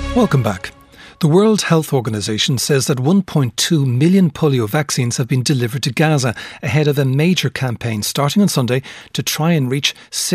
Welcome back. The World Health Organization says that 1.2 million polio vaccines have been delivered to Gaza ahead of a major campaign starting on Sunday to try and reach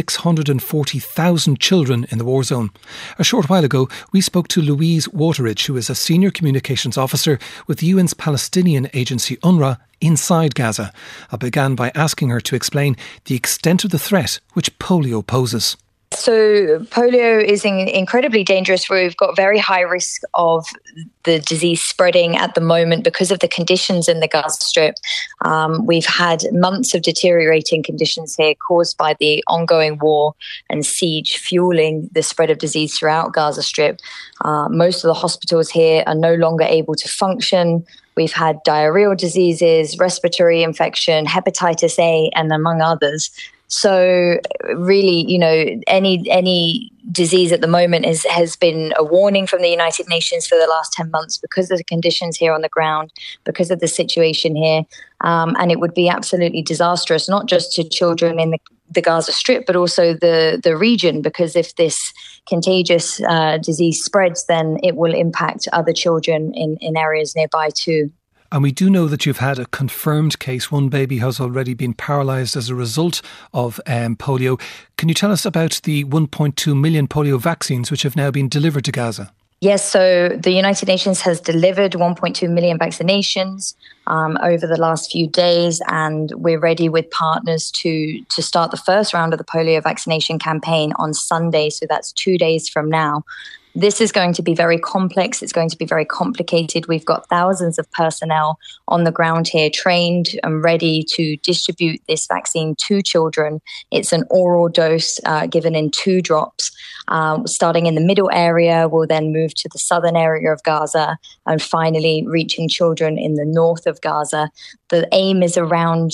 640,000 children in the war zone. A short while ago, we spoke to Louise Wateridge, who is a senior communications officer with the UN's Palestinian agency UNRWA inside Gaza. I began by asking her to explain the extent of the threat which polio poses. So polio is incredibly dangerous. We've got very high risk of the disease spreading at the moment because of the conditions in the Gaza Strip. We've had months of deteriorating conditions here caused by the ongoing war and siege fueling the spread of disease throughout Gaza Strip. Most of the hospitals here are no longer able to function. We've had diarrheal diseases, respiratory infection, hepatitis A, and among others. So really, any disease at the moment has been a warning from the United Nations for the last 10 months because of the conditions here on the ground, because of the situation here. And it would be absolutely disastrous, not just to children in the Gaza Strip, but also the region, because if this contagious disease spreads, then it will impact other children in areas nearby too. And we do know that you've had a confirmed case. One baby has already been paralysed as a result of polio. Can you tell us about the 1.2 million polio vaccines which have now been delivered to Gaza? Yes, so the United Nations has delivered 1.2 million vaccinations over the last few days, and we're ready with partners to start the first round of the polio vaccination campaign on Sunday. So that's 2 days from now. This is going to be very complex. It's going to be very complicated. We've got thousands of personnel on the ground here trained and ready to distribute this vaccine to children. It's an oral dose given in 2 drops. Starting in the middle area, we'll then move to the southern area of Gaza and finally reaching children in the north of Gaza. The aim is around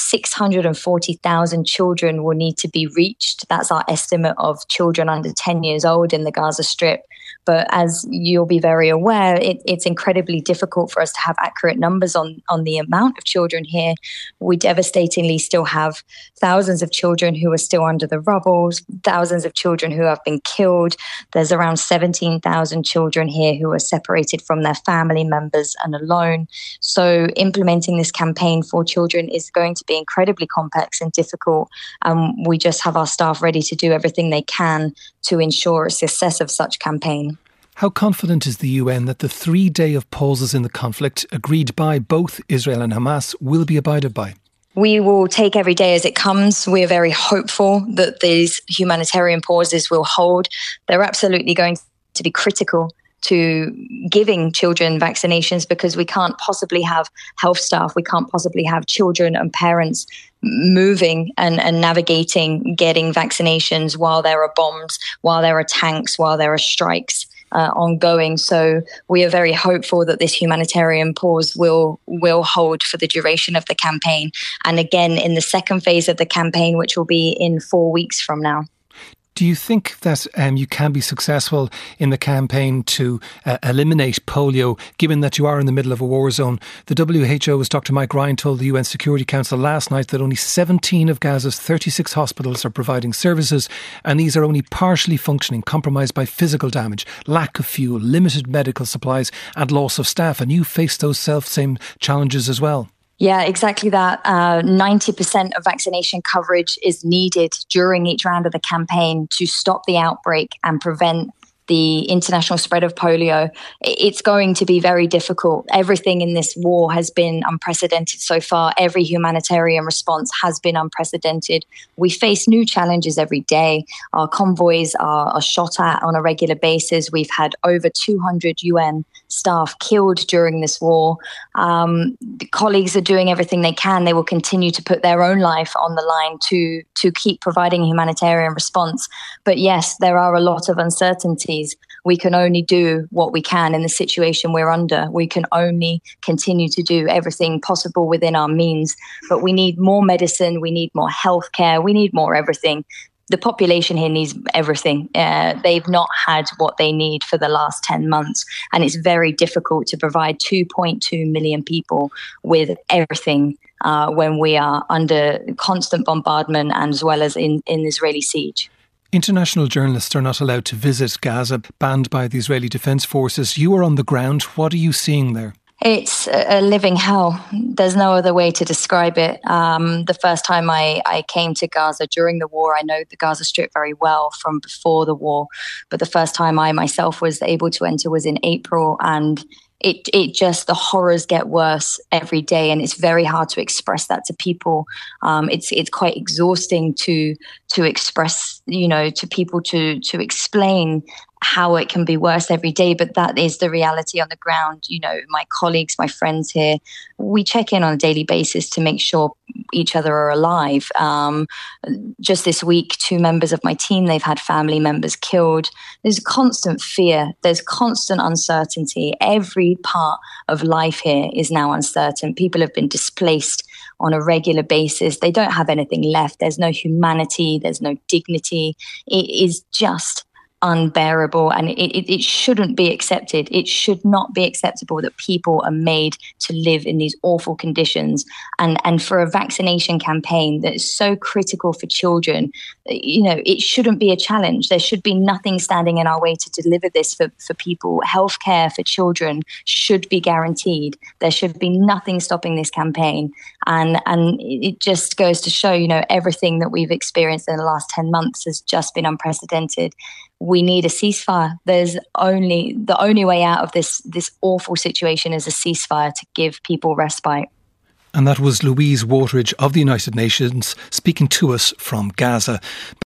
640,000 children will need to be reached. That's our estimate of children under 10 years old in the Gaza Strip. But as you'll be very aware, it's incredibly difficult for us to have accurate numbers on the amount of children here. We devastatingly still have thousands of children who are still under the rubble, thousands of children who have been killed. There's around 17,000 children here who are separated from their family members and alone. So implementing this campaign for children is going to be incredibly complex and difficult. We just have our staff ready to do everything they can to ensure a success of such campaign. How confident is the UN that the 3-day of pauses in the conflict agreed by both Israel and Hamas will be abided by? We will take every day as it comes. We are very hopeful that these humanitarian pauses will hold. They're absolutely going to be critical to giving children vaccinations because we can't possibly have health staff, we can't possibly have children and parents moving and navigating getting vaccinations while there are bombs, while there are tanks, while there are strikes ongoing. So we are very hopeful that this humanitarian pause will hold for the duration of the campaign. And again, in the second phase of the campaign, which will be in 4 weeks from now. Do you think that you can be successful in the campaign to eliminate polio, given that you are in the middle of a war zone? The WHO's Dr. Mike Ryan told the UN Security Council last night that only 17 of Gaza's 36 hospitals are providing services, and these are only partially functioning, compromised by physical damage, lack of fuel, limited medical supplies and loss of staff. And you face those same challenges as well. Yeah, exactly that. 90% of vaccination coverage is needed during each round of the campaign to stop the outbreak and prevent the international spread of polio. It's going to be very difficult. Everything in this war has been unprecedented so far. Every humanitarian response has been unprecedented. We face new challenges every day. Our convoys are shot at on a regular basis. We've had over 200 UN staff killed during this war. The colleagues are doing everything they can. They will continue to put their own life on the line to keep providing a humanitarian response. But yes, there are a lot of uncertainties. We can only do what we can in the situation we're under. We can only continue to do everything possible within our means. But we need more medicine. We need more healthcare. We need more everything. The population here needs everything. They've not had what they need for the last 10 months. And it's very difficult to provide 2.2 million people with everything when we are under constant bombardment and as well as in Israeli siege. International journalists are not allowed to visit Gaza, banned by the Israeli Defence Forces. You are on the ground. What are you seeing there? It's a living hell. There's no other way to describe it. The first time I came to Gaza during the war, I know the Gaza Strip very well from before the war, but the first time I myself was able to enter was in April, and it just, the horrors get worse every day, and it's very hard to express that to people. It's quite exhausting to express, to people to explain how it can be worse every day, but that is the reality on the ground. My colleagues, my friends here, we check in on a daily basis to make sure each other are alive. Just this week, 2 members of my team, they've had family members killed. There's constant fear. There's constant uncertainty. Every part of life here is now uncertain. People have been displaced on a regular basis. They don't have anything left. There's no humanity. There's no dignity. It is just unbearable, and it shouldn't be accepted. It should not be acceptable that people are made to live in these awful conditions, and for a vaccination campaign that is so critical for children, it shouldn't be a challenge. There should be nothing standing in our way to deliver this for people. Healthcare for children should be guaranteed. There should be nothing stopping this campaign, and it just goes to show, everything that we've experienced in the last 10 months has just been unprecedented. We need a ceasefire. The only way out of this awful situation is a ceasefire to give people respite. And that was Louise Wateridge of the United Nations speaking to us from Gaza.